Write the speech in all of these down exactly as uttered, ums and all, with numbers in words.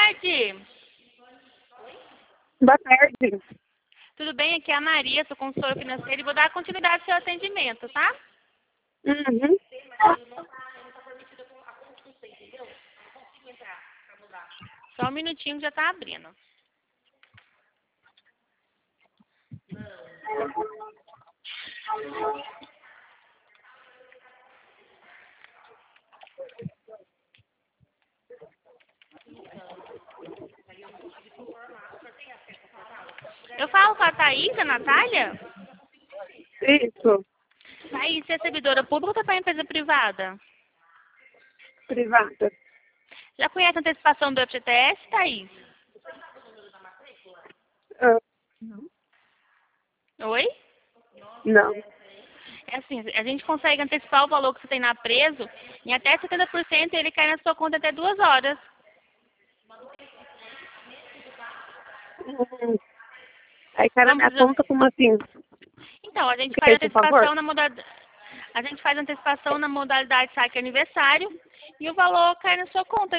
tarde. Boa tarde. Tudo bem? Aqui é a Maria, sou consultora financeira e vou dar continuidade ao seu atendimento, tá? Uhum. Só um minutinho que já tá abrindo. Eu falo com a Thaís, a Natália? Isso. Thaís, você é servidora pública ou tá para empresa privada? Privada. Já conhece a antecipação do F G T S, Thaís? Ah, Oi? não. É assim, a gente consegue antecipar o valor que você tem na preso em até setenta por cento e ele cai na sua conta até duas horas. Uhum. Aí cai na Não minha precisa... conta como assim? Então, a gente O faz que, por favor? antecipação na modalidade... A gente faz antecipação na modalidade saque aniversário e o valor cai na sua conta.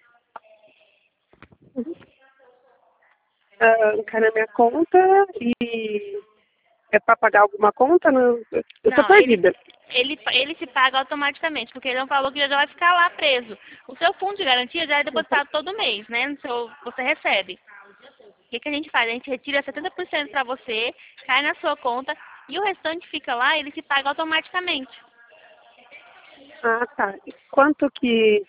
Ah, cai na minha conta e é pra pagar alguma conta? Não, eu tô Não, ele, perdida. ele, ele se paga automaticamente, porque ele é um valor que já vai ficar lá preso. O seu fundo de garantia já é depositado todo mês, né? No seu, você recebe. O que, que a gente faz? A gente retira setenta por cento para você, cai na sua conta e o restante fica lá, ele se paga automaticamente. Ah, tá. E Quanto que,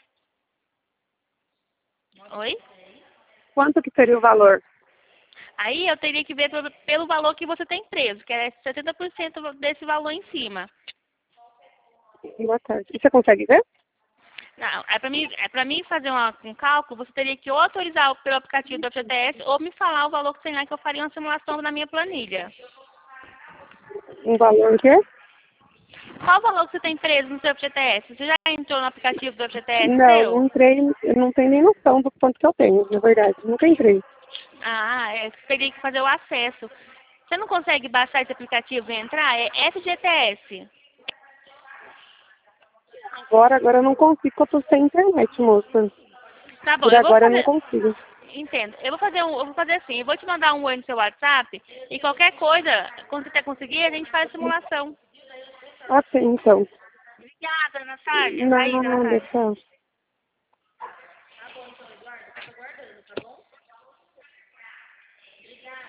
Oi? quanto que seria o valor? Aí eu teria que ver pelo, pelo valor que você tem preso, que é setenta por cento desse valor em cima. Boa tarde. E você consegue ver? Não, é para mim, é para mim fazer uma, um cálculo, você teria que ou autorizar pelo aplicativo do F G T S ou me falar o valor que tem lá que eu faria uma simulação na minha planilha. Um valor que é? Qual o valor que você tem preso no seu F G T S? Você já entrou no aplicativo do F G T S Não, não seu? entrei, eu não tenho nem noção do quanto que eu tenho, na verdade. Nunca entrei. Ah, é, você teria que fazer o acesso. Você não consegue baixar esse aplicativo e entrar? É F G T S. Agora, agora eu não consigo, porque eu tô sem internet, moça. Tá bom, Por eu vou agora eu não fazer. consigo. Entendo. Eu vou fazer um, eu vou fazer assim, eu vou te mandar um oi no seu WhatsApp e qualquer coisa, quando você conseguir, a gente faz a simulação. Ok, então. Obrigada, Natália. Thaís, Nada, Natália. tchau.